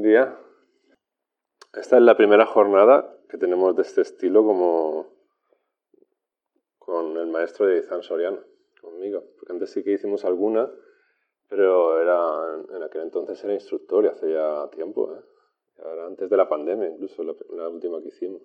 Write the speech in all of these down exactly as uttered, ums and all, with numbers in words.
Buen día. Esta es la primera jornada que tenemos de este estilo como con el maestro de Izan Soriano, conmigo. Porque antes sí que hicimos alguna, pero era en aquel entonces era instructor y hace ya tiempo, ¿eh? Ahora, antes de la pandemia, incluso la, la última que hicimos.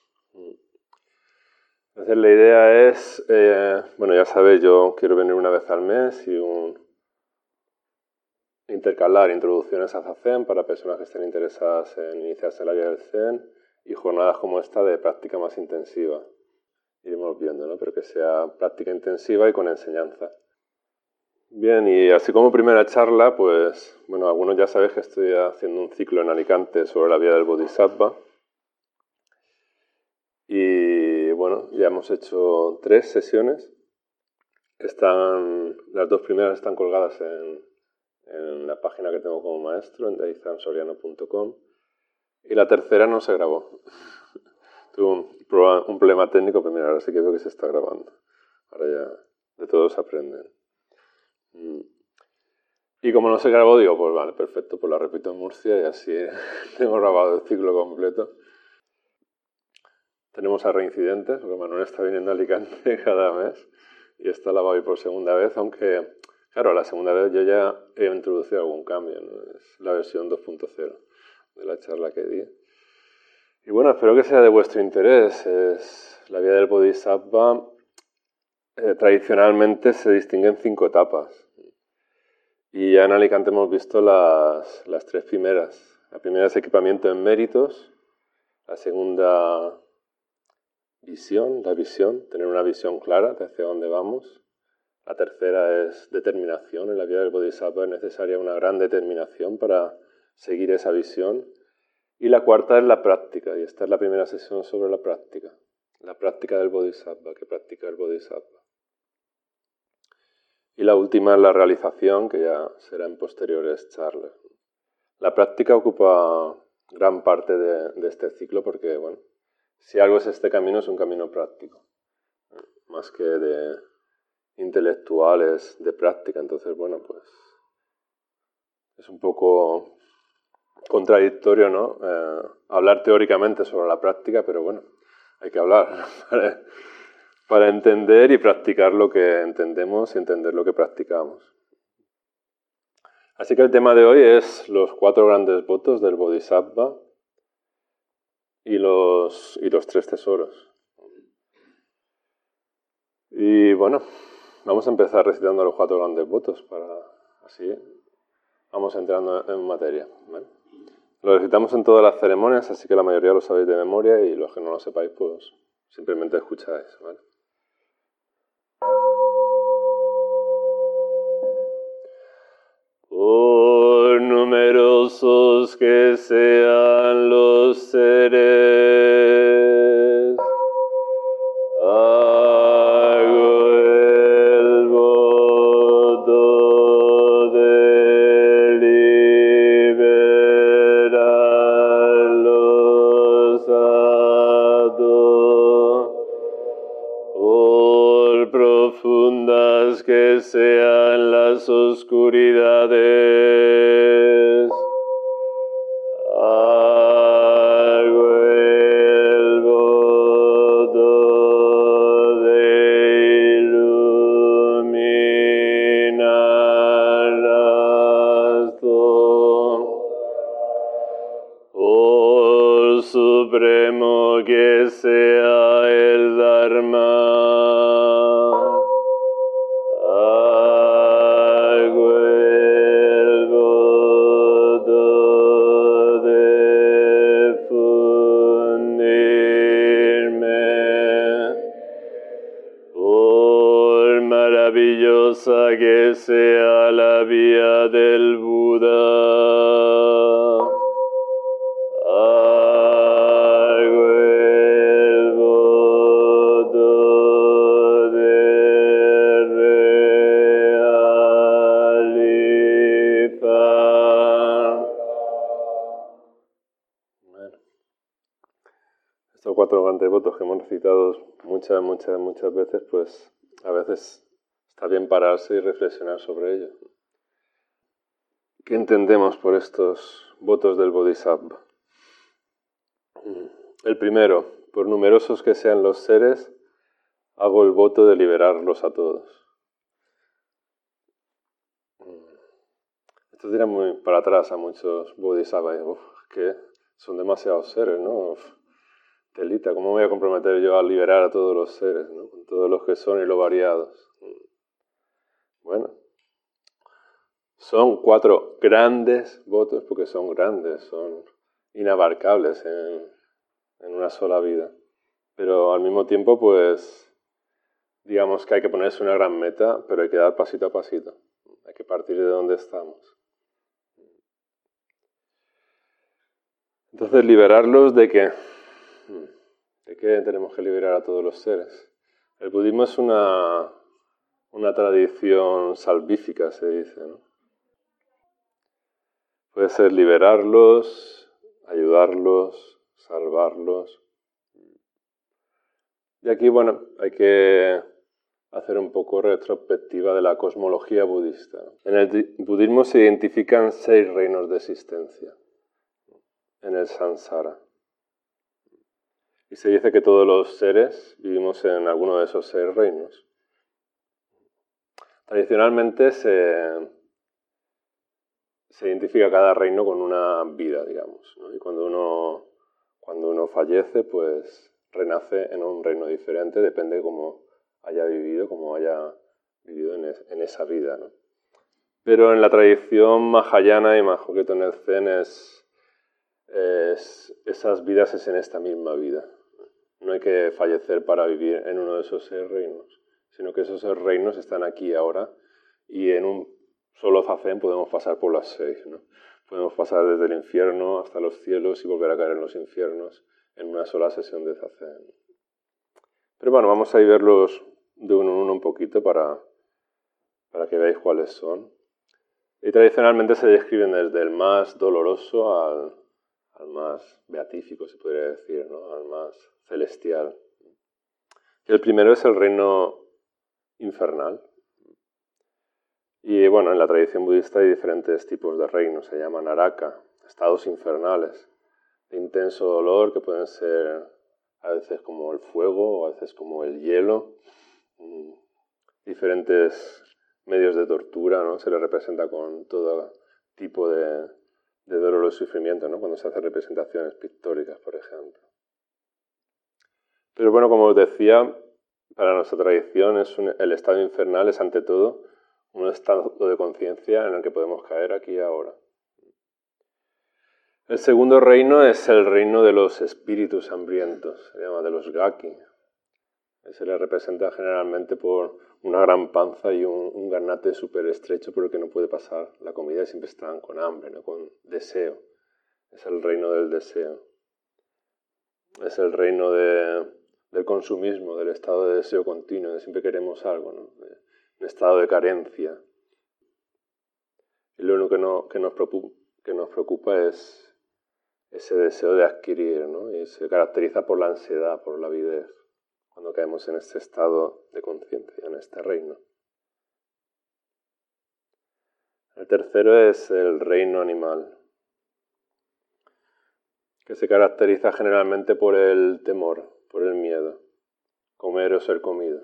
Entonces la idea es, eh, bueno, ya sabéis, yo quiero venir una vez al mes y un, intercalar introducciones a Zazen para personas que estén interesadas en iniciarse en la vida del Zen y jornadas como esta de práctica más intensiva. Iremos viendo, ¿no? Pero que sea práctica intensiva y con enseñanza. Bien, y así como primera charla, pues, bueno, algunos ya sabéis que estoy haciendo un ciclo en Alicante sobre la vía del Bodhisattva. Y bueno, ya hemos hecho tres sesiones. Están, las dos primeras están colgadas en, en la página que tengo como maestro, en izan soriano punto com. Y la tercera no se grabó. Tuve un, un problema técnico, pero mira, ahora sí que veo que se está grabando. Ahora ya de todo se aprende. Y como no se grabó, digo, pues vale, perfecto, pues la repito en Murcia y así hemos grabado el ciclo completo. Tenemos a reincidentes, porque Manuel está viniendo a Alicante cada mes y esta la va a ir por segunda vez, aunque, claro, la segunda vez yo ya he introducido algún cambio, ¿no? Es la versión dos punto cero de la charla que di. Y bueno, espero que sea de vuestro interés. Es, la vía del Bodhisattva eh, tradicionalmente se distingue en cinco etapas. Y ya en Alicante hemos visto las, las tres primeras. La primera es equipamiento en méritos, la segunda visión, la visión, tener una visión clara de hacia dónde vamos. La tercera es determinación. En la vía del Bodhisattva es necesaria una gran determinación para seguir esa visión. Y la cuarta es la práctica, y esta es la primera sesión sobre la práctica. La práctica del Bodhisattva, que practica el Bodhisattva. Y la última es la realización, que ya será en posteriores charlas. La práctica ocupa gran parte de, de este ciclo porque, bueno, si algo es este camino, es un camino práctico, más que de intelectuales, de práctica. Entonces, bueno, pues es un poco contradictorio, ¿no? Eh, hablar teóricamente sobre la práctica, pero bueno, hay que hablar para, para entender y practicar lo que entendemos y entender lo que practicamos. Así que el tema de hoy es los cuatro grandes votos del Bodhisattva y los, y los tres tesoros. Y bueno, vamos a empezar recitando los cuatro grandes votos para así vamos entrando en materia, ¿vale? Lo recitamos en todas las ceremonias, así que la mayoría lo sabéis de memoria y los que no lo sepáis, pues simplemente escucháis, ¿vale? Por numerosos que sean los seres, hago el voto de liberarlos a todos, por profundas que sean las oscuridades. Hago el voto de iluminarlas todas. Por supremo que sea el Dharma, hago el voto de fundirme. Por maravillosa que sea la vía del Buda, hago el voto de realizar. Bueno, estos cuatro grandes votos que hemos recitado muchas, muchas, muchas veces, pues a veces está bien pararse y reflexionar sobre ello. ¿Qué entendemos por estos votos del Bodhisattva. El primero, por numerosos que sean los seres, hago el voto de liberarlos a todos. Esto tira muy para atrás a muchos bodhisattvas. Uf, que son demasiados seres, ¿no? Uf, telita, ¿cómo me voy a comprometer yo a liberar a todos los seres, ¿no? Con todos los que son y lo variados. Bueno, son cuatro grandes votos, porque son grandes, son inabarcables en, en una sola vida. Pero al mismo tiempo, pues, digamos que hay que ponerse una gran meta, pero hay que dar pasito a pasito. Hay que partir de donde estamos. Entonces, liberarlos de qué? ¿De qué tenemos que liberar a todos los seres? El budismo es una, una tradición salvífica, se dice, ¿no? Puede ser liberarlos, ayudarlos, salvarlos. Y aquí, bueno, hay que hacer un poco retrospectiva de la cosmología budista. En el budismo se identifican seis reinos de existencia en el samsara. Y se dice que todos los seres vivimos en alguno de esos seis reinos. Tradicionalmente se, se identifica cada reino con una vida, digamos, ¿no? Y cuando uno, cuando uno fallece, pues renace en un reino diferente, depende de cómo haya vivido, cómo haya vivido en, es, en esa vida, ¿no? Pero en la tradición mahayana y más concreto en el Zen, es, es, esas vidas es en esta misma vida. No hay que fallecer para vivir en uno de esos seis reinos, sino que esos seis reinos están aquí ahora y en un solo zazen podemos pasar por las seis, ¿no? Podemos pasar desde el infierno hasta los cielos y volver a caer en los infiernos en una sola sesión de zazen. Pero bueno, vamos a ir verlos de uno en uno un poquito para, para que veáis cuáles son. Y tradicionalmente se describen desde el más doloroso al, al más beatífico, se podría decir, ¿no? Al más celestial. Y el primero es el reino infernal. Y bueno, en la tradición budista hay diferentes tipos de reinos, se llaman naraka, estados infernales, de intenso dolor que pueden ser a veces como el fuego o a veces como el hielo, diferentes medios de tortura, ¿no? Se le representa con todo tipo de, de dolor y sufrimiento, ¿no? Cuando se hacen representaciones pictóricas, por ejemplo. Pero bueno, como os decía, para nuestra tradición es un, el estado infernal es ante todo un estado de conciencia en el que podemos caer aquí y ahora. El segundo reino es el reino de los espíritus hambrientos, se llama de los gaki. Se le representa generalmente por una gran panza y un, un garnate súper estrecho por el que no puede pasar la comida y siempre están con hambre, ¿no? Con deseo. Es el reino del deseo. Es el reino de, del consumismo, del estado de deseo continuo, de siempre queremos algo, ¿no? De, un estado de carencia. Y lo único que, no, que, nos, preocupa, que nos preocupa es ese deseo de adquirir, ¿no? Y se caracteriza por la ansiedad, por la avidez, cuando caemos en este estado de conciencia, en este reino. El tercero es el reino animal, que se caracteriza generalmente por el temor, por el miedo, comer o ser comido,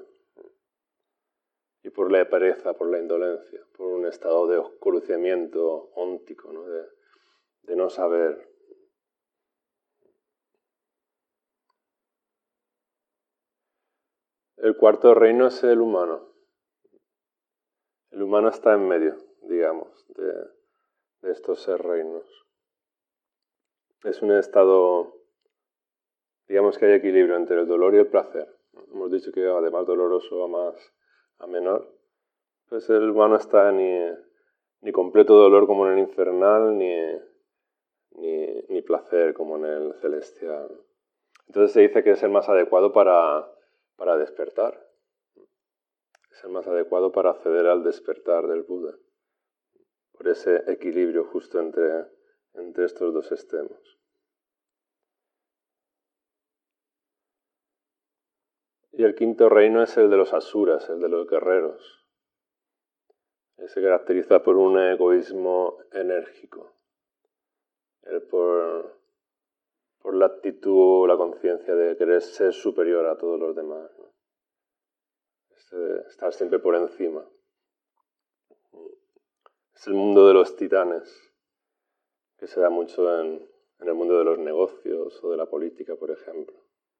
y por la pereza, por la indolencia, por un estado de oscurecimiento óntico, ¿no? de, de no saber. El cuarto reino es el humano. El humano está en medio, digamos, de, de estos seis reinos. Es un estado, digamos que hay equilibrio entre el dolor y el placer. Hemos dicho que va de más doloroso a más a menor. Pues el humano está ni, ni completo dolor como en el infernal, ni, ni, ni placer como en el celestial. Entonces se dice que es el más adecuado para, para despertar. Es el más adecuado para acceder al despertar del Buda. Por ese equilibrio justo entre, entre estos dos extremos. Y el quinto reino es el de los asuras, el de los guerreros. Se caracteriza por un egoísmo enérgico, el por, por la actitud, la conciencia de querer ser superior a todos los demás, ¿no? Este, estar siempre por encima. Es el mundo de los titanes, que se da mucho en, en el mundo de los negocios o de la política, por ejemplo.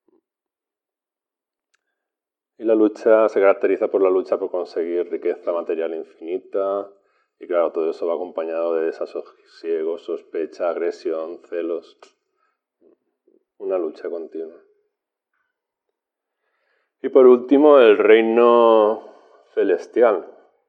Y la lucha se caracteriza por la lucha por conseguir riqueza material infinita, y claro, todo eso va acompañado de desasosiego, sospecha, agresión, celos. Una lucha continua. Y por último, el reino celestial,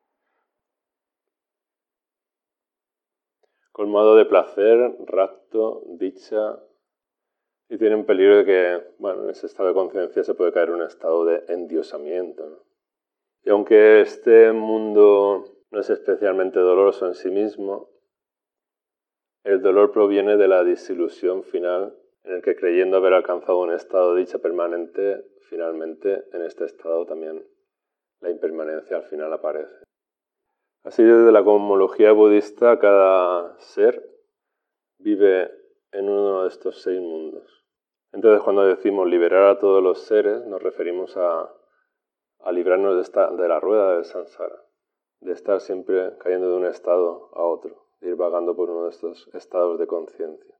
colmado de placer, rapto, dicha, y tiene un peligro de que, bueno, en ese estado de conciencia se puede caer en un estado de endiosamiento, ¿no? Y aunque este mundo no es especialmente doloroso en sí mismo, el dolor proviene de la desilusión final, en el que creyendo haber alcanzado un estado de dicha permanente, finalmente en este estado también la impermanencia al final aparece. Así, desde la cosmología budista, cada ser vive en uno de estos seis mundos. Entonces, cuando decimos liberar a todos los seres, nos referimos a, a librarnos de, esta, de la rueda del samsara, de estar siempre cayendo de un estado a otro, de ir vagando por uno de estos estados de conciencia.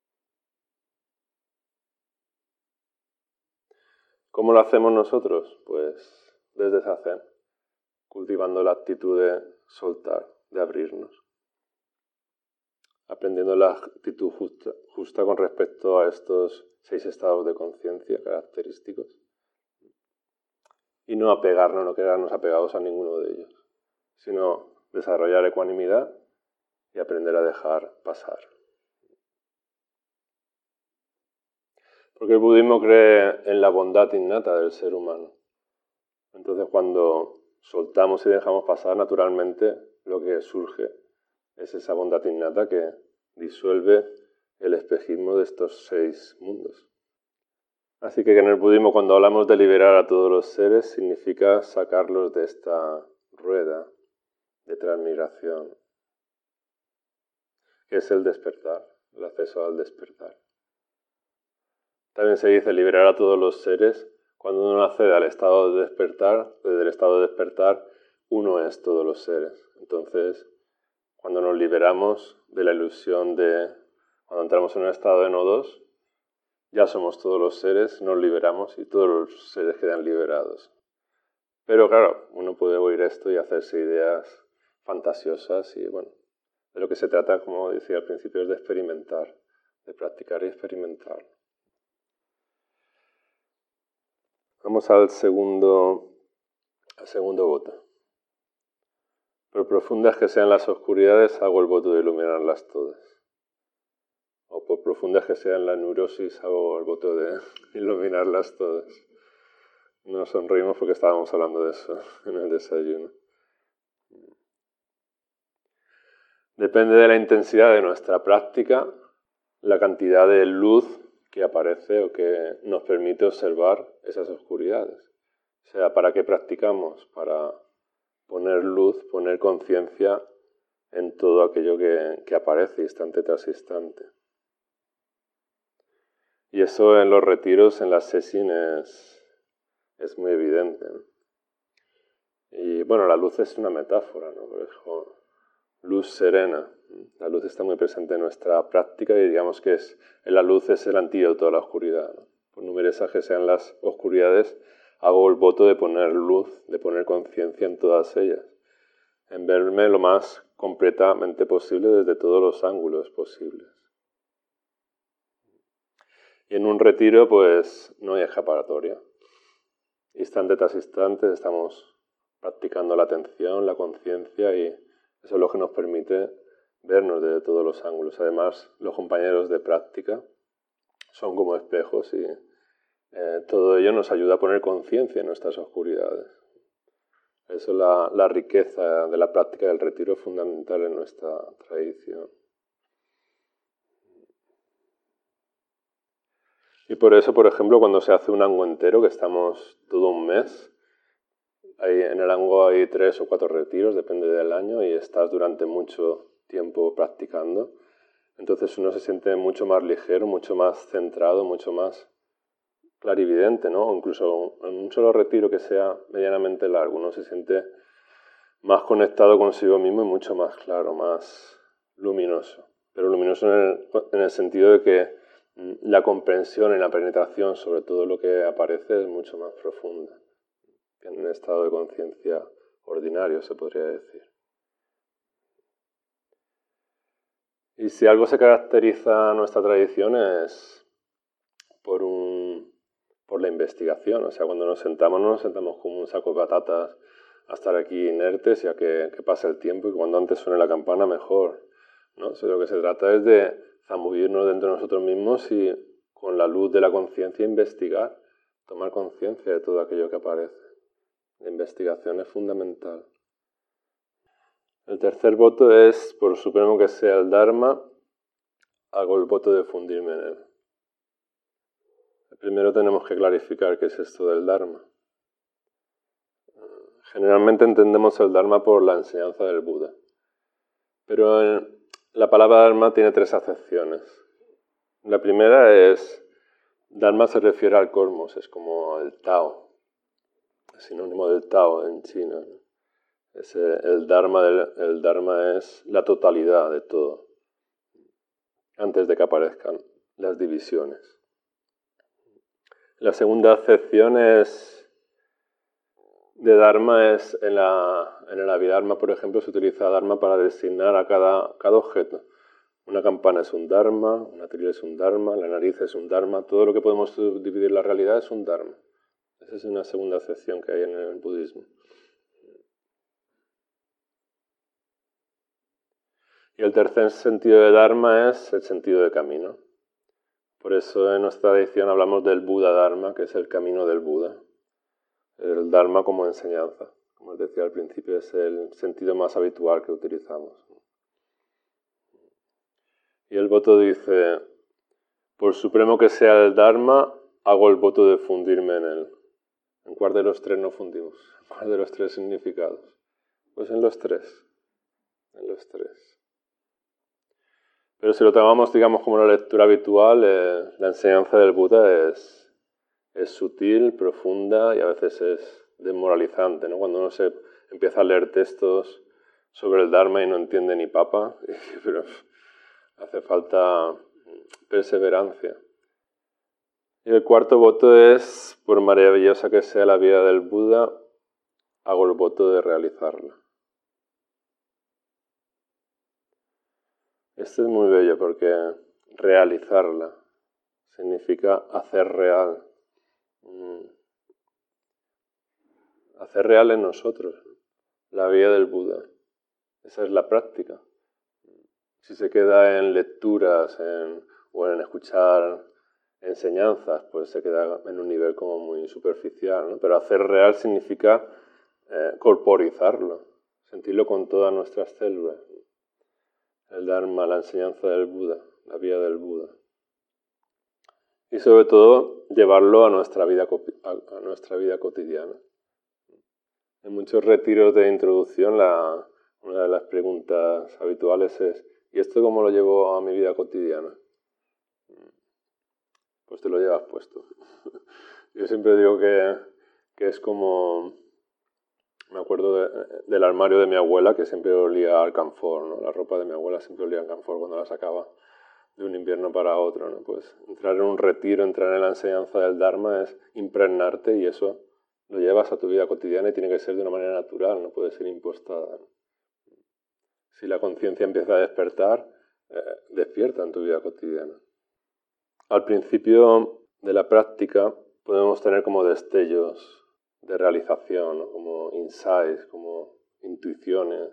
¿Cómo lo hacemos nosotros? Pues desde Zazen, cultivando la actitud de soltar, de abrirnos, aprendiendo la actitud justa, justa con respecto a estos seis estados de conciencia característicos, y no apegarnos, no quedarnos apegados a ninguno de ellos, sino desarrollar ecuanimidad y aprender a dejar pasar. Porque el budismo cree en la bondad innata del ser humano. Entonces, cuando soltamos y dejamos pasar, naturalmente lo que surge es esa bondad innata que disuelve el espejismo de estos seis mundos. Así que en el budismo, cuando hablamos de liberar a todos los seres, significa sacarlos de esta rueda de transmigración, que es el despertar, el acceso al despertar. También se dice liberar a todos los seres cuando uno accede al estado de despertar. Desde el estado de despertar, uno es todos los seres. Entonces, cuando nos liberamos de la ilusión de... Cuando entramos en un estado de no dos, ya somos todos los seres, nos liberamos y todos los seres quedan liberados. Pero claro, uno puede oír esto y hacerse ideas fantasiosas y bueno, de lo que se trata, como decía al principio, es de experimentar, de practicar y experimentar. Vamos al segundo, al segundo voto. Por profundas que sean las oscuridades, hago el voto de iluminarlas todas. O por profundas que sean las neurosis, hago el voto de iluminarlas todas. Nos sonreímos porque estábamos hablando de eso en el desayuno. Depende de la intensidad de nuestra práctica, la cantidad de luz que aparece o que nos permite observar esas oscuridades. O sea, ¿para qué practicamos? Para poner luz, poner conciencia en todo aquello que, que aparece instante tras instante. Y eso en los retiros, en las sesines, es muy evidente, ¿no? Y bueno, la luz es una metáfora, ¿no? Por ejemplo, luz serena. La luz está muy presente en nuestra práctica y digamos que es, la luz es el antídoto a la oscuridad, ¿no? Por numerosas que sean las oscuridades, hago el voto de poner luz, de poner conciencia en todas ellas, en verme lo más completamente posible desde todos los ángulos posibles. Y en un retiro, pues, no hay escapatoria. Instante tras instante estamos practicando la atención, la conciencia y eso es lo que nos permite vernos desde todos los ángulos. Además, los compañeros de práctica son como espejos y eh, todo ello nos ayuda a poner conciencia en nuestras oscuridades. Eso es la, la riqueza de la práctica del retiro fundamental en nuestra tradición. Y por eso, por ejemplo, cuando se hace un ango entero, que estamos todo un mes, hay, en el ango hay tres o cuatro retiros, depende del año, y estás durante mucho tiempo practicando. Entonces uno se siente mucho más ligero, mucho más centrado, mucho más clarividente, ¿no? O incluso en un solo retiro que sea medianamente largo, uno se siente más conectado consigo mismo y mucho más claro, más luminoso. Pero luminoso en el, en el sentido de que la comprensión y la penetración sobre todo lo que aparece es mucho más profunda que en un estado de conciencia ordinario, se podría decir. Y si algo se caracteriza a nuestra tradición es por, un, por la investigación. O sea, cuando nos sentamos no nos sentamos como un saco de patatas a estar aquí inertes y a que, que pase el tiempo y cuando antes suene la campana mejor, ¿no? O sea, lo que se trata es de zambullirnos dentro de nosotros mismos y con la luz de la conciencia investigar, tomar conciencia de todo aquello que aparece. La investigación es fundamental. El tercer voto es, por supremo que sea el Dharma, hago el voto de fundirme en él. Primero tenemos que clarificar qué es esto del Dharma. Generalmente entendemos el Dharma por la enseñanza del Buda. Pero en, la palabra Dharma tiene tres acepciones. La primera es, Dharma se refiere al cosmos, es como el Tao, es sinónimo del Tao en China, ¿no? Es el, Dharma del, el Dharma es la totalidad de todo, antes de que aparezcan las divisiones. La segunda acepción es de Dharma es, en, la, en el Abhidharma, por ejemplo, se utiliza Dharma para designar a cada, cada objeto. Una campana es un Dharma, una trila es un Dharma, la nariz es un Dharma, todo lo que podemos dividir la realidad es un Dharma. Esa es una segunda acepción que hay en el budismo. Y el tercer sentido de Dharma es el sentido de camino. Por eso en nuestra tradición hablamos del Buda Dharma, que es el camino del Buda. El Dharma como enseñanza. Como os decía al principio, es el sentido más habitual que utilizamos. Y el voto dice, por supremo que sea el Dharma, hago el voto de fundirme en él. ¿En cuál de los tres no fundimos? ¿En cuál de los tres significados? Pues en los tres. En los tres. Pero si lo tomamos, digamos, como una lectura habitual, eh, la enseñanza del Buda es, es sutil, profunda y a veces es desmoralizante, ¿no? Cuando uno se empieza a leer textos sobre el Dharma y no entiende ni papa, pero hace falta perseverancia. Y el cuarto voto es, por maravillosa que sea la vida del Buda, hago el voto de realizarla. Esto es muy bello porque realizarla significa hacer real. Hacer real en nosotros la vida del Buda. Esa es la práctica. Si se queda en lecturas en, o en escuchar enseñanzas, pues se queda en un nivel como muy superficial, ¿no? Pero hacer real significa eh, corporizarlo, sentirlo con todas nuestras células. El Dharma, la enseñanza del Buda, la vida del Buda. Y sobre todo, llevarlo a nuestra vida, a nuestra vida cotidiana. En muchos retiros de introducción, la, una de las preguntas habituales es ¿y esto cómo lo llevo a mi vida cotidiana? Pues te lo llevas puesto. Yo siempre digo que, que es como... Me acuerdo de, del armario de mi abuela, que siempre olía al camphor, ¿no? La ropa de mi abuela siempre olía al camphor cuando la sacaba de un invierno para otro, ¿no? Pues entrar en un retiro, entrar en la enseñanza del Dharma es impregnarte y eso lo llevas a tu vida cotidiana y tiene que ser de una manera natural, no puede ser impostada, ¿no? Si la conciencia empieza a despertar, eh, despierta en tu vida cotidiana. Al principio de la práctica podemos tener como destellos de realización, ¿no? Como insights, como intuiciones,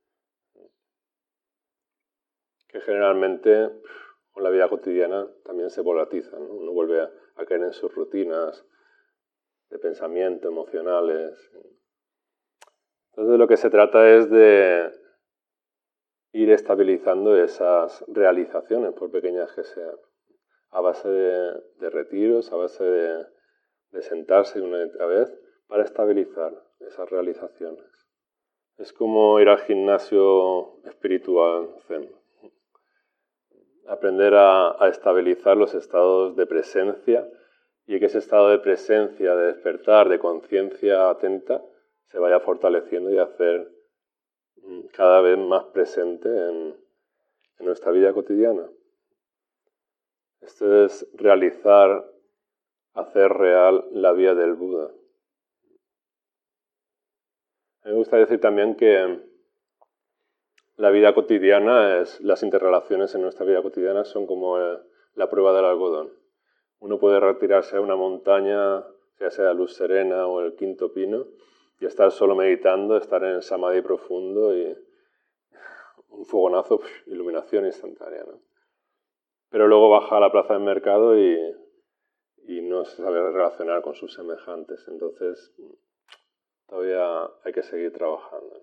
que generalmente con la vida cotidiana también se volatizan, ¿no? Uno vuelve a, a caer en sus rutinas de pensamiento, emocionales. Entonces de lo que se trata es de ir estabilizando esas realizaciones, por pequeñas que sean, a base de, de retiros, a base de, de sentarse una y otra vez, para estabilizar esas realizaciones. Es como ir al gimnasio espiritual zen. aprender a, a estabilizar los estados de presencia y que ese estado de presencia, de despertar, de conciencia atenta, se vaya fortaleciendo y hacer cada vez más presente en, en nuestra vida cotidiana. Esto es realizar, hacer real la vía del Buda. Me gusta decir también que la vida cotidiana, es, las interrelaciones en nuestra vida cotidiana son como eh, la prueba del algodón. Uno puede retirarse a una montaña, ya sea luz serena o el quinto pino, y estar solo meditando, estar en el samadhi profundo y un fogonazo, pf, iluminación instantánea, ¿no? Pero luego baja a la plaza del mercado y, y no se sabe relacionar con sus semejantes. Entonces, todavía hay que seguir trabajando.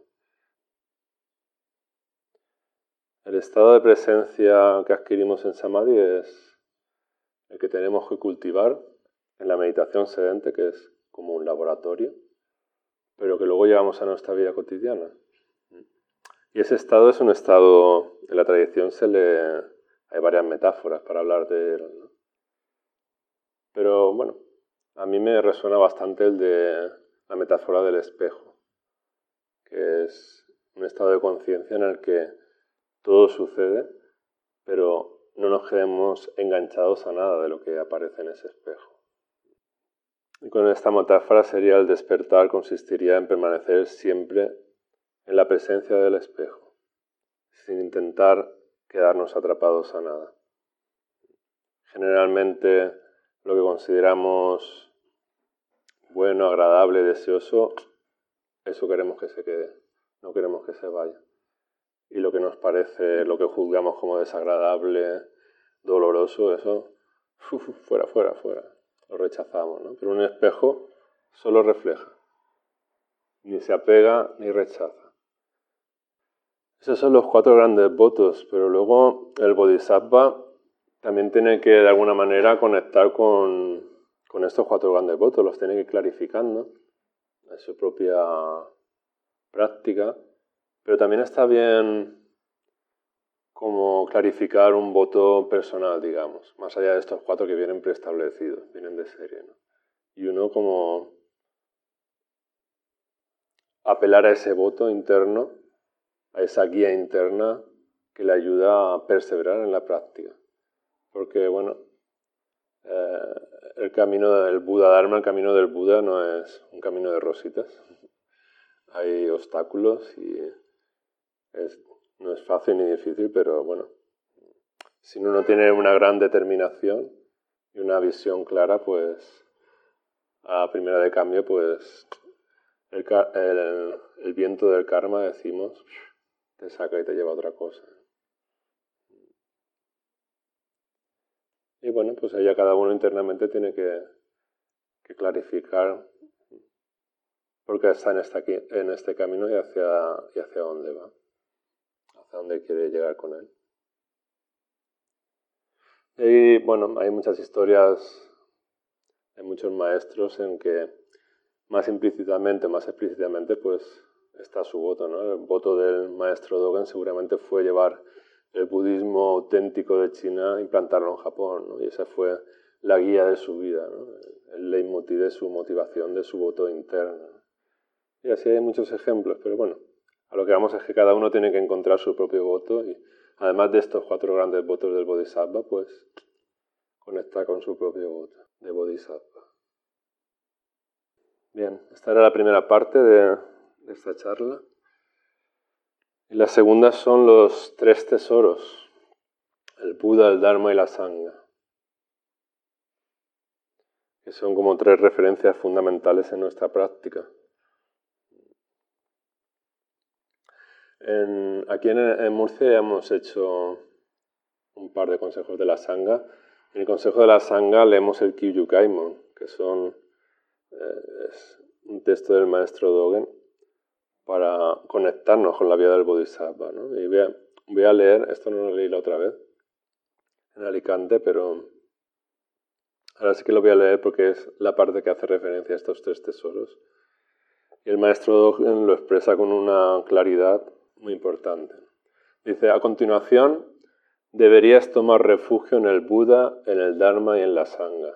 El estado de presencia que adquirimos en samadhi es el que tenemos que cultivar en la meditación sedente, que es como un laboratorio, pero que luego llevamos a nuestra vida cotidiana. Y ese estado es un estado, en la tradición se le, hay varias metáforas para hablar de él, ¿no? Pero bueno, a mí me resuena bastante el de la metáfora del espejo, que es un estado de conciencia en el que todo sucede, pero no nos quedemos enganchados a nada de lo que aparece en ese espejo. Y con esta metáfora sería el despertar, consistiría en permanecer siempre en la presencia del espejo, sin intentar quedarnos atrapados a nada. Generalmente lo que consideramos bueno, agradable, deseoso, eso queremos que se quede, no queremos que se vaya. Y lo que nos parece, lo que juzgamos como desagradable, doloroso, eso, uf, fuera, fuera, fuera, lo rechazamos, ¿no? Pero un espejo solo refleja, ni se apega ni rechaza. Esos son los cuatro grandes votos, pero luego el Bodhisattva también tiene que de alguna manera conectar con, con estos cuatro grandes votos, los tiene que ir clarificando en su propia práctica, pero también está bien como clarificar un voto personal, digamos, más allá de estos cuatro que vienen preestablecidos, vienen de serie, ¿no? Y uno como apelar a ese voto interno, a esa guía interna que le ayuda a perseverar en la práctica. Porque, bueno, eh, el camino del Buda Dharma, el camino del Buda no es un camino de rositas. Hay obstáculos y es, no es fácil ni difícil, pero bueno, si uno no tiene una gran determinación y una visión clara, pues a primera de cambio, pues el, el, el viento del karma, decimos, te saca y te lleva a otra cosa. Y bueno, pues ella cada uno internamente tiene que, que clarificar por qué está en, esta, en este camino y hacia, y hacia dónde va, hacia dónde quiere llegar con él. Y bueno, hay muchas historias de muchos maestros en que más implícitamente, más explícitamente, pues está su voto, ¿no? El voto del maestro Dogen seguramente fue llevar el budismo auténtico de China, implantarlo en Japón, ¿no? Y esa fue la guía de su vida, ¿no? El leitmotiv de su motivación, de su voto interno. Y así hay muchos ejemplos, pero bueno, a lo que vamos es que cada uno tiene que encontrar su propio voto y además de estos cuatro grandes votos del Bodhisattva, pues conecta con su propio voto de Bodhisattva. Bien, esta era la primera parte de, de esta charla. Y la segunda son los tres tesoros, el Buda, el Dharma y la Sangha, que son como tres referencias fundamentales en nuestra práctica. En, aquí en, en Murcia hemos hecho un par de consejos de la Sangha. En el consejo de la Sangha leemos el Kyūju Kaimon, que son, eh, es un texto del maestro Dogen para conectarnos con la vida del Bodhisattva, ¿no? Y voy a, voy a leer, esto no lo leí la otra vez, en Alicante, pero ahora sí que lo voy a leer porque es la parte que hace referencia a estos tres tesoros. Y el maestro Dogen lo expresa con una claridad muy importante. Dice, a continuación, deberías tomar refugio en el Buda, en el Dharma y en la Sangha.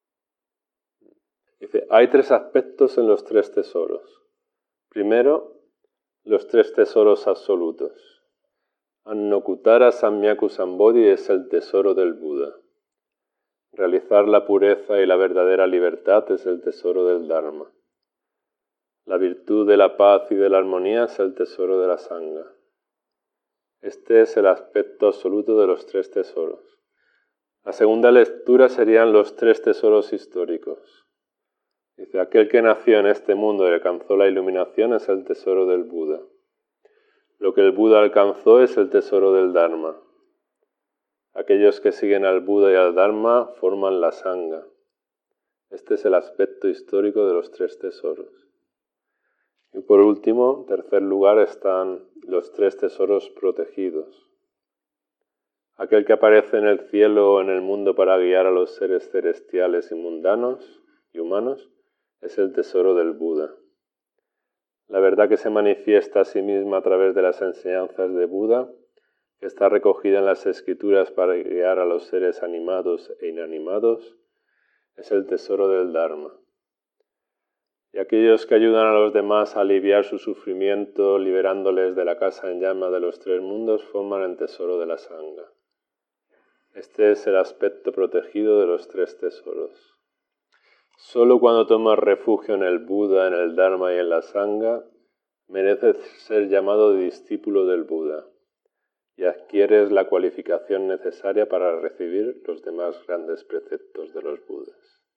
Dice, hay tres aspectos en los tres tesoros. Primero, los tres tesoros absolutos. Annokutara Samyaku Sambodhi es el tesoro del Buda. Realizar la pureza y la verdadera libertad es el tesoro del Dharma. La virtud de la paz y de la armonía es el tesoro de la Sangha. Este es el aspecto absoluto de los tres tesoros. La segunda lectura serían los tres tesoros históricos. Dice, aquel que nació en este mundo y alcanzó la iluminación es el tesoro del Buda. Lo que el Buda alcanzó es el tesoro del Dharma. Aquellos que siguen al Buda y al Dharma forman la Sangha. Este es el aspecto histórico de los tres tesoros. Y por último, en tercer lugar, están los tres tesoros protegidos. Aquel que aparece en el cielo o en el mundo para guiar a los seres celestiales y mundanos y humanos es el tesoro del Buda. La verdad que se manifiesta a sí misma a través de las enseñanzas de Buda, que está recogida en las escrituras para guiar a los seres animados e inanimados, es el tesoro del Dharma. Y aquellos que ayudan a los demás a aliviar su sufrimiento, liberándoles de la casa en llama de los tres mundos, forman el tesoro de la Sangha. Este es el aspecto protegido de los tres tesoros. Solo cuando tomas refugio en el Buda, en el Dharma y en la Sangha, mereces ser llamado discípulo del Buda y adquieres la cualificación necesaria para recibir los demás grandes preceptos de los Budas.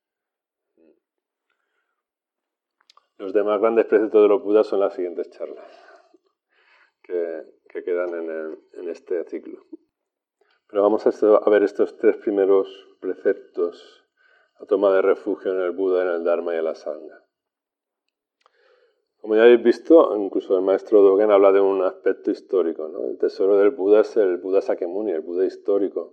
Los demás grandes preceptos de los Budas son las siguientes charlas que, que quedan en, el, en este ciclo. Pero vamos a, esto, a ver estos tres primeros preceptos: la toma de refugio en el Buda, en el Dharma y en la Sangha. Como ya habéis visto, incluso el maestro Dogen habla de un aspecto histórico, ¿no? El tesoro del Buda es el Buda Sakyamuni, el Buda histórico.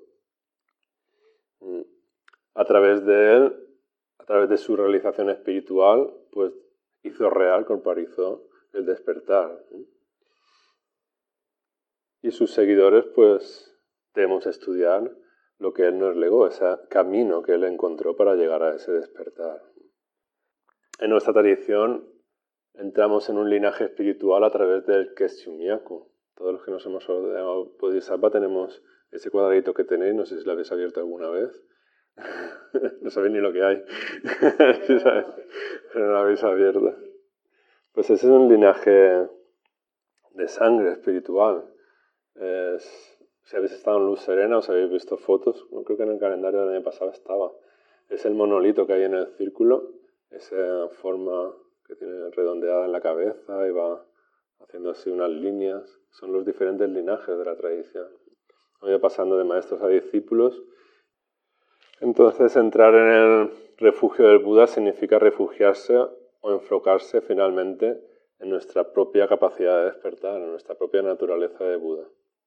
A través de él, a través de su realización espiritual, pues hizo real, corporizó el despertar. Y sus seguidores, pues, debemos estudiar lo que él nos legó, ese camino que él encontró para llegar a ese despertar. En nuestra tradición entramos en un linaje espiritual a través del Keshyumyaku. Todos los que nos hemos ordenado Bodhisattva tenemos ese cuadradito que tenéis, no sé si lo habéis abierto alguna vez. No sabéis ni lo que hay. Pero no lo habéis abierto. Pues ese es un linaje de sangre espiritual. Es, si habéis estado en Luz Serena, os habéis visto fotos, no creo que en el calendario del año pasado estaba. Es el monolito que hay en el círculo, esa forma que tiene redondeada en la cabeza y va haciendo así unas líneas. Son los diferentes linajes de la tradición. Han ido pasando de maestros a discípulos. Entonces, entrar en el refugio del Buda significa refugiarse o enfocarse finalmente en nuestra propia capacidad de despertar, en nuestra propia naturaleza de Buda.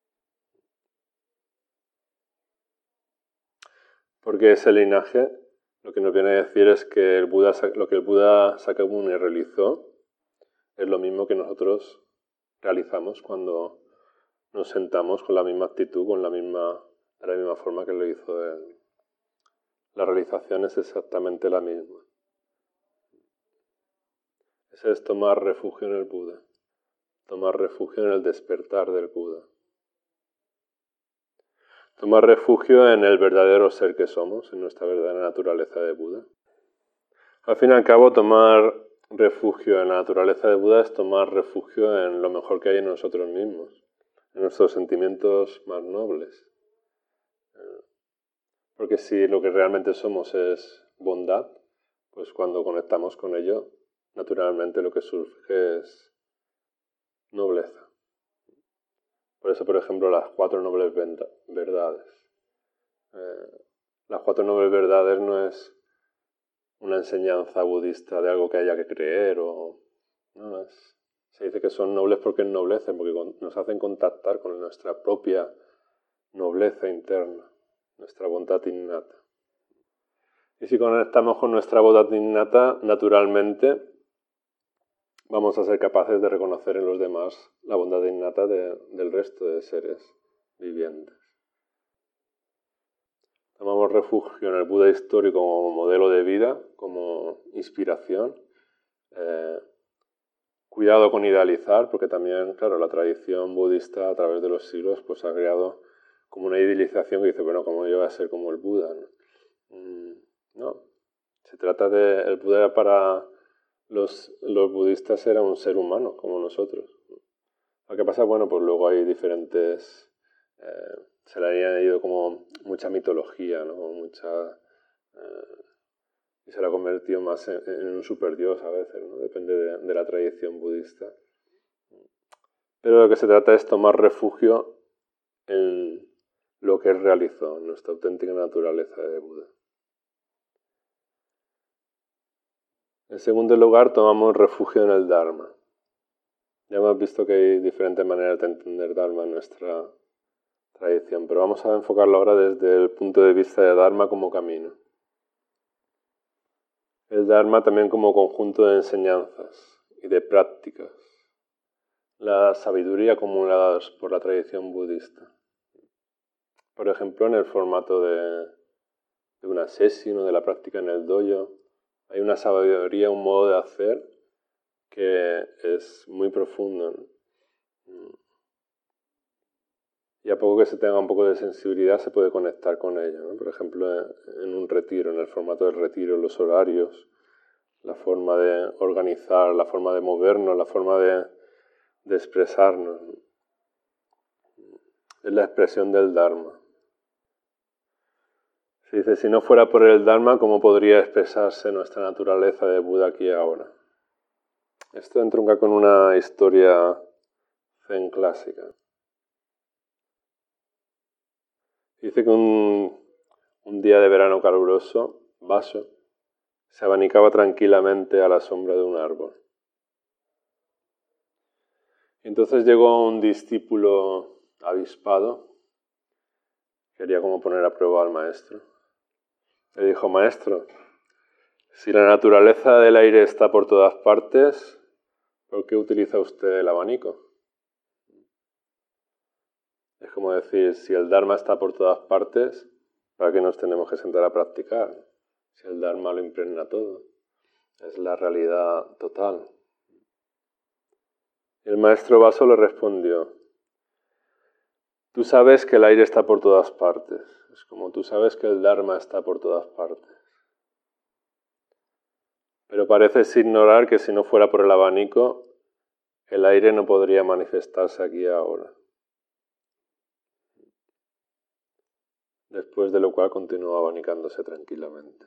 Porque ese linaje lo que nos viene a decir es que el Buda, lo que el Buda Sakyamuni realizó es lo mismo que nosotros realizamos cuando nos sentamos con la misma actitud, con la misma, de la misma forma que lo hizo él. La realización es exactamente la misma. Ese es tomar refugio en el Buda, tomar refugio en el despertar del Buda. Tomar refugio en el verdadero ser que somos, en nuestra verdadera naturaleza de Buda. Al fin y al cabo, tomar refugio en la naturaleza de Buda es tomar refugio en lo mejor que hay en nosotros mismos, en nuestros sentimientos más nobles. Porque si lo que realmente somos es bondad, pues cuando conectamos con ello, naturalmente lo que surge es nobleza. Por eso, por ejemplo, las cuatro nobles verdades. Eh, las cuatro nobles verdades no es una enseñanza budista de algo que haya que creer o... No, es, se dice que son nobles porque ennoblecen, porque nos hacen contactar con nuestra propia nobleza interna, nuestra bondad innata. Y si conectamos con nuestra bondad innata, naturalmente vamos a ser capaces de reconocer en los demás la bondad innata de, del resto de seres vivientes. Tomamos refugio en el Buda histórico como modelo de vida, como inspiración. Eh, cuidado con idealizar, porque también, claro, la tradición budista a través de los siglos pues, ha creado como una idealización que dice, bueno, ¿cómo yo voy a ser como el Buda? ¿No? Mm, no. Se trata de... El Buda para los, los budistas era un ser humano, como nosotros. Lo que pasa, bueno, pues luego hay diferentes... Eh, se le ha añadido como mucha mitología, ¿no? Mucha... Eh, y se la ha convertido más en, en un superdios a veces, ¿no? Depende de, de la tradición budista. Pero lo que se trata es tomar refugio en lo que él realizó, en nuestra auténtica naturaleza de Buda. En segundo lugar, tomamos refugio en el Dharma. Ya hemos visto que hay diferentes maneras de entender Dharma en nuestra tradición, pero vamos a enfocarlo ahora desde el punto de vista de Dharma como camino. El Dharma también como conjunto de enseñanzas y de prácticas. La sabiduría acumulada por la tradición budista. Por ejemplo, en el formato de, de una sesión o de la práctica en el dojo, hay una sabiduría, un modo de hacer que es muy profundo, ¿no? Y a poco que se tenga un poco de sensibilidad se puede conectar con ella, ¿no? Por ejemplo, en un retiro, en el formato del retiro, los horarios, la forma de organizar, la forma de movernos, la forma de, de expresarnos, ¿no? Es la expresión del Dharma. Se dice, si no fuera por el Dharma, ¿cómo podría expresarse nuestra naturaleza de Buda aquí y ahora? Esto entronca con una historia zen clásica. Dice que un, un día de verano caluroso, Vaso se abanicaba tranquilamente a la sombra de un árbol. Y entonces llegó un discípulo avispado, quería como poner a prueba al maestro. Le dijo, maestro, si la naturaleza del aire está por todas partes, ¿por qué utiliza usted el abanico? Es como decir, si el Dharma está por todas partes, ¿para qué nos tenemos que sentar a practicar? Si el Dharma lo impregna todo. Es la realidad total. Y el maestro Vaso le respondió, tú sabes que el aire está por todas partes. Es como tú sabes que el Dharma está por todas partes. Pero pareces ignorar que si no fuera por el abanico, el aire no podría manifestarse aquí ahora. Después de lo cual continuó abanicándose tranquilamente.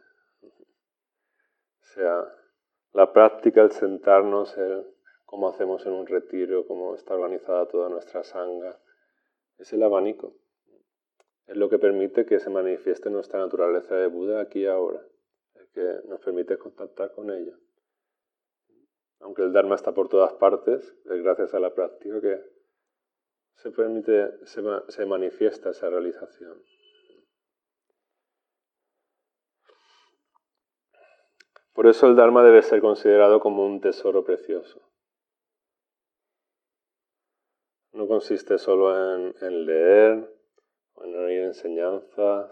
O sea, la práctica, el sentarnos, el cómo hacemos en un retiro, cómo está organizada toda nuestra sangha, es el abanico. Es lo que permite que se manifieste nuestra naturaleza de Buda aquí y ahora. Es que nos permite contactar con ella. Aunque el Dharma está por todas partes, es gracias a la práctica que se permite, se, se manifiesta esa realización. Por eso el Dharma debe ser considerado como un tesoro precioso. No consiste solo en, en leer, o en oír enseñanzas,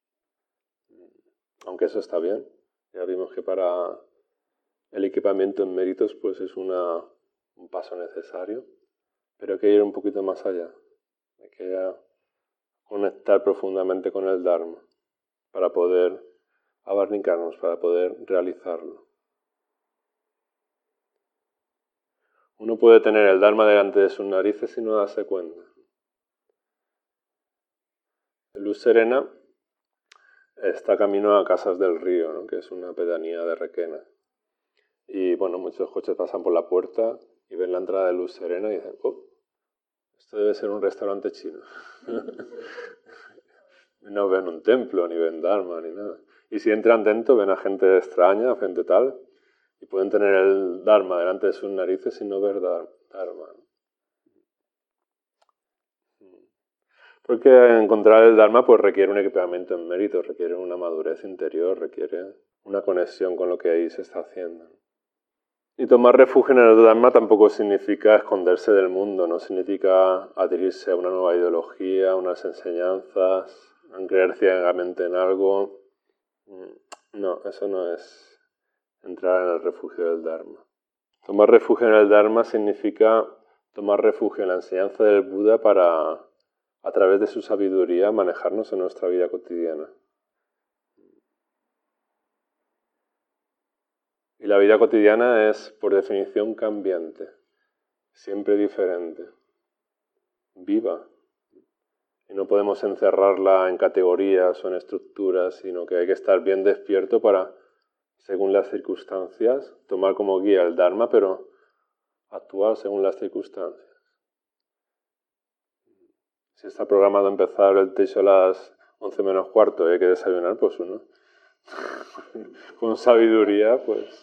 aunque eso está bien. Ya vimos que para el equipamiento en méritos pues es una, un paso necesario, pero hay que ir un poquito más allá. Hay que conectar profundamente con el Dharma para poder abarnicarnos, para poder realizarlo. Uno puede tener el Dharma delante de sus narices y no darse cuenta. Luz Serena está camino a Casas del Río, ¿no? Que es una pedanía de Requena. Y bueno, muchos coches pasan por la puerta y ven la entrada de Luz Serena y dicen, oh, esto debe ser un restaurante chino. No ven un templo, ni ven Dharma, ni nada. Y si entran dentro, ven a gente extraña, gente tal, y pueden tener el Dharma delante de sus narices y no ver Dharma. Porque encontrar el Dharma pues requiere un equipamiento en mérito, requiere una madurez interior, requiere una conexión con lo que ahí se está haciendo. Y tomar refugio en el Dharma tampoco significa esconderse del mundo, no significa adherirse a una nueva ideología, a unas enseñanzas, en creer ciegamente en algo. No, eso no es entrar en el refugio del Dharma. Tomar refugio en el Dharma significa tomar refugio en la enseñanza del Buda para, a través de su sabiduría, manejarnos en nuestra vida cotidiana. Y la vida cotidiana es, por definición, cambiante, siempre diferente, viva. Y no podemos encerrarla en categorías o en estructuras, sino que hay que estar bien despierto para, según las circunstancias, tomar como guía el Dharma, pero actuar según las circunstancias. Si está programado empezar el techo a las once menos cuarto y hay que desayunar, pues uno, con sabiduría, pues...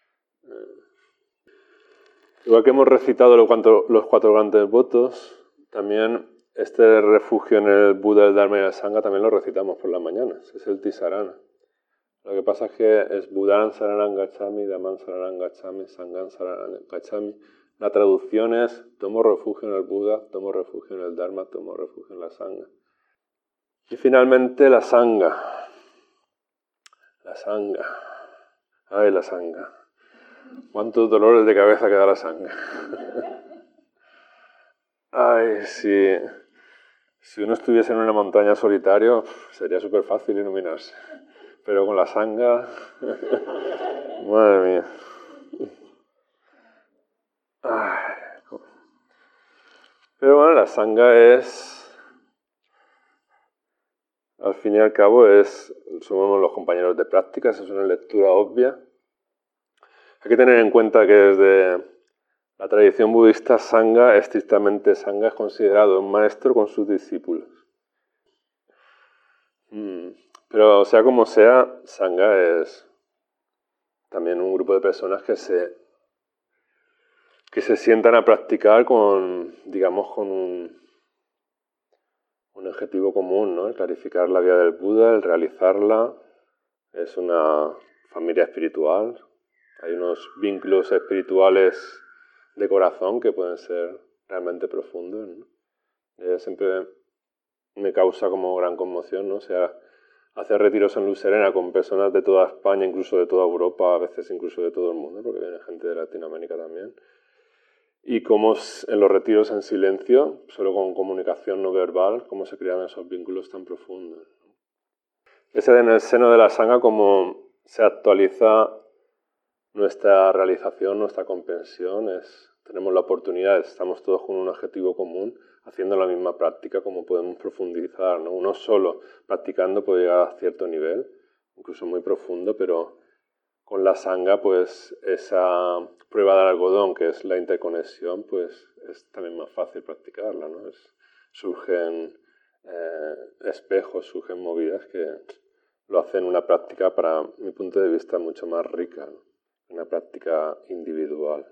Igual que hemos recitado los cuatro, los cuatro grandes votos, también este refugio en el Buda, el Dharma y el Sangha también lo recitamos por las mañanas, es el Tisarana. Lo que pasa es que es Buddhaṃ Saranam Gacchami, Dhammam Saranam Gacchami, Sangham Saranam Gacchami. La traducción es, tomo refugio en el Buda, tomo refugio en el Dharma, tomo refugio en la Sangha. Y finalmente la Sangha. La Sangha. Ay, la Sangha. ¿Cuántos dolores de cabeza que da la Sangha? Ay, si, si uno estuviese en una montaña solitario, sería súper fácil iluminarse. Pero con la Sangha, madre mía. Ay. Pero bueno, la Sangha es, al fin y al cabo, es, somos los compañeros de práctica, eso es una lectura obvia. Hay que tener en cuenta que desde la tradición budista, Sangha, estrictamente Sangha, es considerado un maestro con sus discípulos. Pero sea como sea, Sangha es también un grupo de personas que se, que se sientan a practicar con, digamos, con un, un objetivo común, ¿no? El clarificar la vida del Buda, el realizarla. Es una familia espiritual. Hay unos vínculos espirituales de corazón que pueden ser realmente profundos, ¿no? Eh, siempre me causa como gran conmoción, ¿no? O sea, hacer retiros en Luz Serena con personas de toda España, incluso de toda Europa, a veces incluso de todo el mundo, porque viene gente de Latinoamérica también. Y cómo en los retiros en silencio, solo con comunicación no verbal, cómo se crean esos vínculos tan profundos. Es en el seno de la Sangha como se actualiza nuestra realización, nuestra comprensión. Es, tenemos la oportunidad, estamos todos con un objetivo común, haciendo la misma práctica, como podemos profundizar, ¿no? Uno solo practicando puede llegar a cierto nivel, incluso muy profundo, pero con la Sangha, pues esa prueba del algodón, que es la interconexión, pues es también más fácil practicarla, ¿no? Es, surgen eh, espejos, surgen movidas que lo hacen una práctica, para mi punto de vista, mucho más rica, ¿no? Una práctica individual.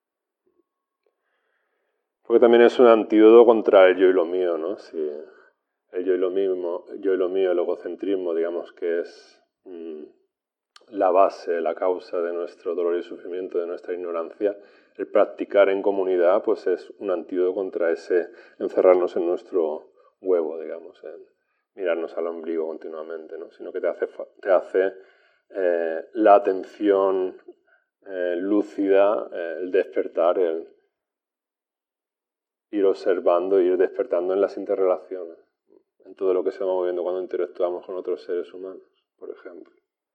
Porque también es un antídoto contra el yo y lo mío, ¿no? Si el yo y lo mismo, yo y lo mío, el egocentrismo, digamos que es mmm, la base, la causa de nuestro dolor y sufrimiento, de nuestra ignorancia. El practicar en comunidad, pues es un antídoto contra ese encerrarnos en nuestro huevo, digamos, en mirarnos al ombligo continuamente, ¿no? Sino que te hace, te hace eh, la atención eh, lúcida, eh, el despertar, el ir observando, ir despertando en las interrelaciones, en todo lo que se va moviendo cuando interactuamos con otros seres humanos, por ejemplo.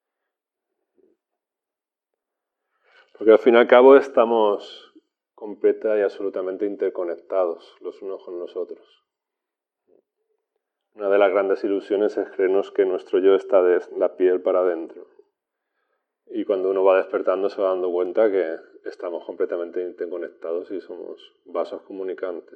Porque al fin y al cabo estamos completa y absolutamente interconectados los unos con los otros. Una de las grandes ilusiones es creernos que nuestro yo está de la piel para adentro. Y cuando uno va despertando se va dando cuenta que estamos completamente interconectados y somos vasos comunicantes.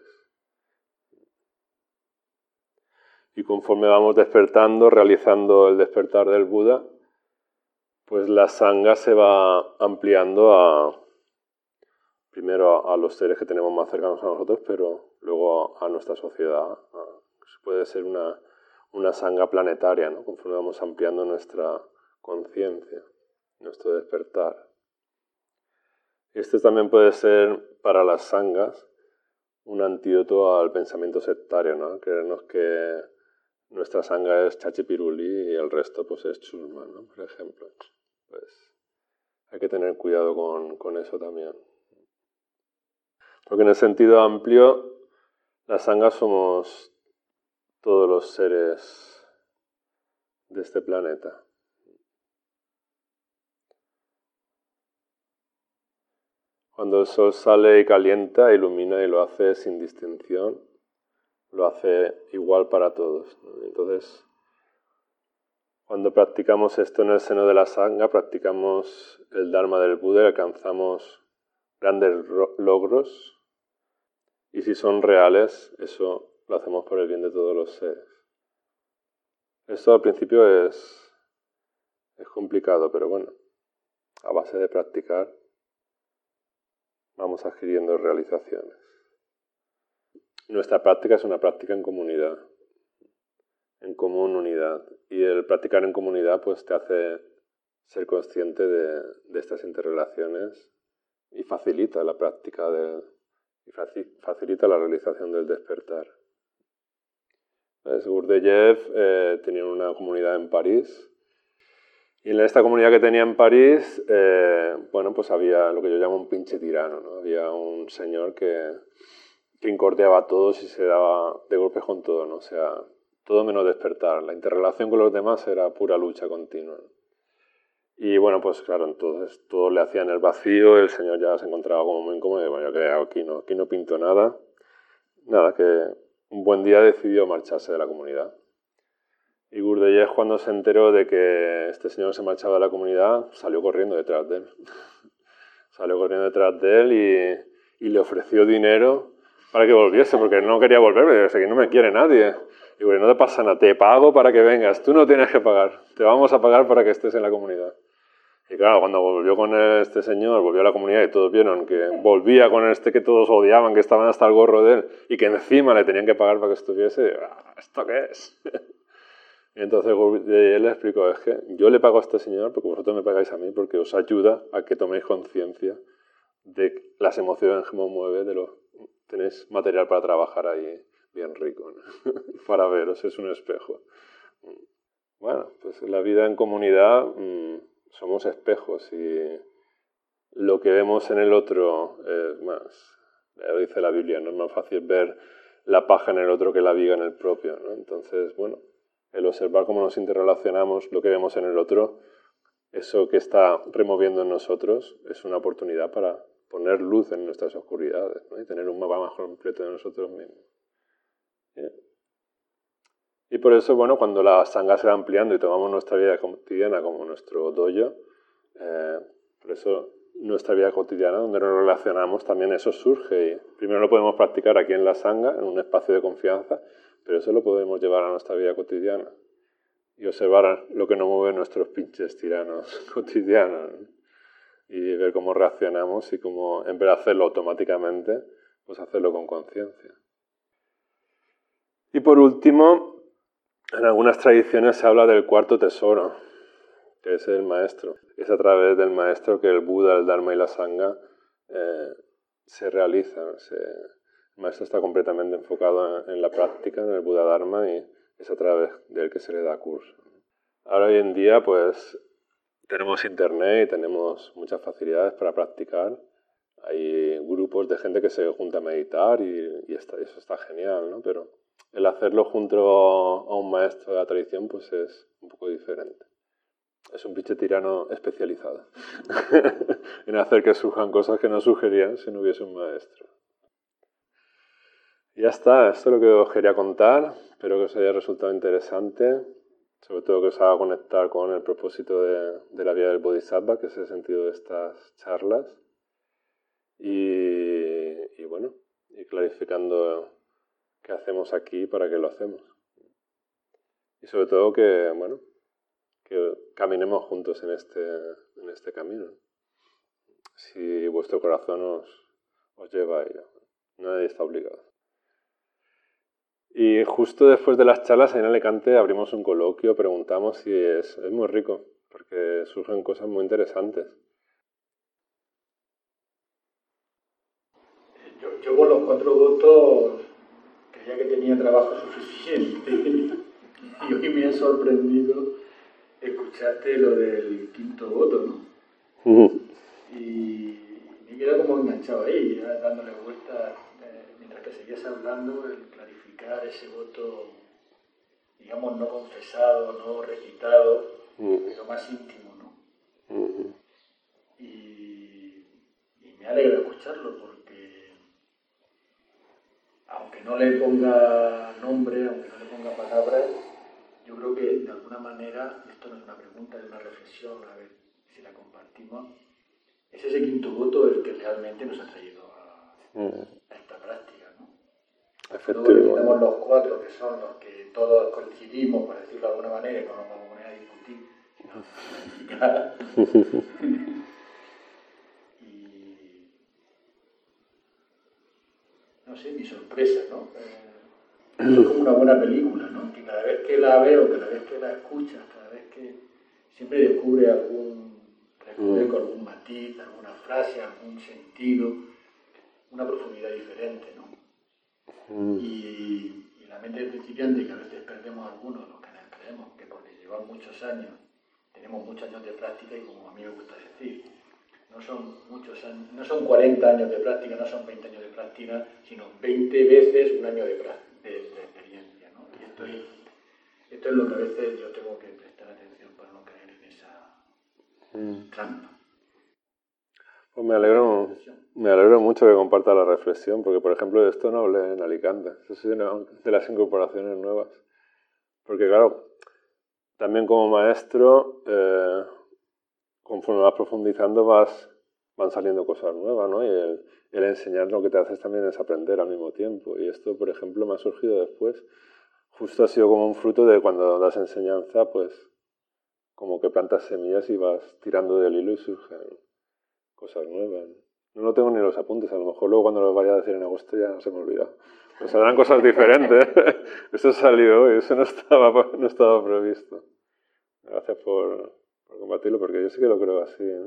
Y conforme vamos despertando, realizando el despertar del Buda, pues la Sangha se va ampliando a, primero a, a los seres que tenemos más cercanos a nosotros, pero luego a, a nuestra sociedad. A, puede ser una, una Sangha planetaria, ¿no? Conforme vamos ampliando nuestra conciencia, nuestro despertar. Este también puede ser para las Sanghas un antídoto al pensamiento sectario, ¿no? Creernos que nuestra sangha es Chachipiruli y el resto pues es Chusma, ¿no? Por ejemplo. Pues hay que tener cuidado con, con eso también. Porque en el sentido amplio, la sangha somos todos los seres de este planeta. Cuando el sol sale y calienta, ilumina y lo hace sin distinción, lo hace igual para todos, ¿no? Entonces, cuando practicamos esto en el seno de la sangha, practicamos el Dharma del Buda y alcanzamos grandes logros. Y si son reales, eso lo hacemos por el bien de todos los seres. Esto al principio es, es complicado, pero bueno, a base de practicar vamos adquiriendo realizaciones. Nuestra práctica es una práctica en comunidad, en común unidad. Y el practicar en comunidad pues te hace ser consciente de, de estas interrelaciones y facilita la práctica de, y facilita la realización del despertar. ¿Ves? Gurdjieff eh, tenía una comunidad en París. Y en esta comunidad que tenía en París, eh, bueno, pues había lo que yo llamo un pinche tirano, ¿no? Había un señor que, que incordiaba a todos y se daba de golpes con todo, ¿no? O sea, todo menos despertar. La interrelación con los demás era pura lucha continua, ¿no? Y bueno, pues claro, entonces todos le hacían el vacío, el señor ya se encontraba como muy incómodo y bueno, yo creo aquí no, aquí no pinto nada. Nada, que un buen día decidió marcharse de la comunidad. Y Gurdjieff, cuando se enteró de que este señor se marchaba de la comunidad, salió corriendo detrás de él. Salió corriendo detrás de él y, y le ofreció dinero para que volviese, porque no quería volver, porque dice que no me quiere nadie. Y bueno, no te pasa nada, te pago para que vengas, tú no tienes que pagar, te vamos a pagar para que estés en la comunidad. Y claro, cuando volvió con este señor, volvió a la comunidad y todos vieron que volvía con este que todos odiaban, que estaban hasta el gorro de él, y que encima le tenían que pagar para que estuviese, ¿esto qué es? Y entonces él le explicó, es que yo le pago a este señor porque vosotros me pagáis a mí, porque os ayuda a que toméis conciencia de las emociones que me mueven, de lo tenéis material para trabajar ahí bien rico, ¿no? Para veros, es un espejo. Bueno, pues la vida en comunidad mmm, somos espejos y lo que vemos en el otro es más, lo dice la Biblia, no es más fácil ver la paja en el otro que la viga en el propio, ¿no? Entonces, bueno, el observar cómo nos interrelacionamos, lo que vemos en el otro, eso que está removiendo en nosotros, es una oportunidad para poner luz en nuestras oscuridades, ¿no? Y tener un mapa más completo de nosotros mismos. ¿Sí? Y por eso, bueno, cuando la sangha se va ampliando y tomamos nuestra vida cotidiana como nuestro dojo, eh, por eso nuestra vida cotidiana, donde nos relacionamos, también eso surge. Y primero lo podemos practicar aquí en la sangha, en un espacio de confianza, pero eso lo podemos llevar a nuestra vida cotidiana y observar lo que nos mueve nuestros pinches tiranos cotidianos, ¿no? Y ver cómo reaccionamos y cómo, en vez de hacerlo automáticamente, pues hacerlo con conciencia. Y por último, en algunas tradiciones se habla del cuarto tesoro, que es el maestro. Es a través del maestro que el Buda, el Dharma y la Sangha eh, se realizan. Se, el maestro está completamente enfocado en, en la práctica, en el Buda Dharma, y es a través de él que se le da curso. Ahora hoy en día pues tenemos internet y tenemos muchas facilidades para practicar. Hay grupos de gente que se junta a meditar y, y está, eso está genial, ¿no? Pero el hacerlo junto a un maestro de la tradición pues es un poco diferente. Es un pinche tirano especializado en hacer que surjan cosas que no surgirían si no hubiese un maestro. Y ya está, esto es lo que os quería contar. Espero que os haya resultado interesante, sobre todo que os haga conectar con el propósito de, de la vida del Bodhisattva, que es el sentido de estas charlas. Y, y bueno, y clarificando qué hacemos aquí, para qué lo hacemos. Y sobre todo que, bueno, que caminemos juntos en este, en este camino. Si vuestro corazón os, os lleva a ello. Nadie está obligado. Y justo después de las charlas en Alicante abrimos un coloquio, preguntamos y es, es muy rico, porque surgen cosas muy interesantes. Yo, yo con los cuatro votos creía que tenía trabajo suficiente. Y hoy me ha sorprendido escucharte lo del quinto voto, ¿no? Uh-huh. Y me he quedado como enganchado ahí, ya dándole vueltas, eh, mientras que seguías hablando, el clarificar ese voto, digamos, no confesado, no recitado, uh-huh. pero más íntimo, ¿no? Uh-huh. Y, y me alegra escucharlo porque, aunque no le ponga nombre, aunque no le ponga palabras, yo creo que de alguna manera, esto no es una pregunta, es una reflexión, a ver si la compartimos, es ese quinto voto el que realmente nos ha traído a, a esta práctica, ¿no? Luego le quitamos los cuatro, que son los que todos coincidimos, por decirlo de alguna manera, y no nos vamos a poner a discutir, sino y no sé, mi sorpresa, ¿no? Eh, es como una buena película, ¿no? Que cada vez que la veo, cada vez que la escuchas, cada vez que siempre descubre algún con algún matiz, alguna frase, algún sentido, una profundidad diferente, ¿no? Mm. Y, y la mente principiante, que a veces perdemos algunos, los que nos creemos que porque llevamos muchos años, tenemos muchos años de práctica y como a mí me gusta decir, no son muchos años, no son cuarenta años de práctica, no son veinte años de práctica, sino veinte veces un año de, de, de experiencia, ¿no? Y esto es, esto es lo que a veces yo tengo que prestar atención para no caer en esa mm. trampa. Pues me alegro, me alegro mucho que comparta la reflexión, porque por ejemplo de esto no hablé en Alicante, eso es una de las incorporaciones nuevas. Porque claro, también como maestro, eh, conforme vas profundizando vas, van saliendo cosas nuevas, ¿no? Y el, el enseñar lo que te haces también es aprender al mismo tiempo. Y esto, por ejemplo, me ha surgido después. Justo ha sido como un fruto de cuando das enseñanza, pues como que plantas semillas y vas tirando del hilo y surgen cosas nuevas. No lo tengo ni los apuntes, a lo mejor luego cuando lo vaya a decir en agosto ya no se me olvida. Me saldrán cosas diferentes. Esto ha salido hoy, eso no estaba, no estaba previsto. Gracias por, por compartirlo, porque yo sí que lo creo así, ¿eh?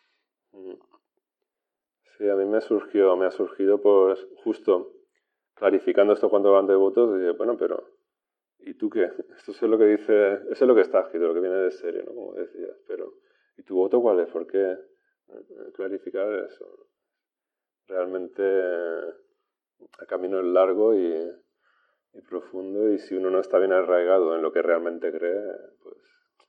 Sí, a mí me surgió, me ha surgido pues justo clarificando esto cuando van de votos, y dije, bueno, pero ¿y tú qué? Esto es lo que dice, eso es lo que está escrito, lo que viene de serio, ¿no? Como decías, pero ¿y tu voto cuál es? ¿Por qué clarificar eso? Realmente el camino es largo y, y profundo, y si uno no está bien arraigado en lo que realmente cree, pues...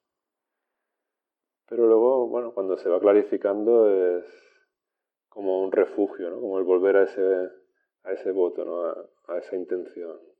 Pero luego, bueno, cuando se va clarificando es como un refugio, ¿no? Como el volver a ese, a ese voto, ¿no? A, a esa intención.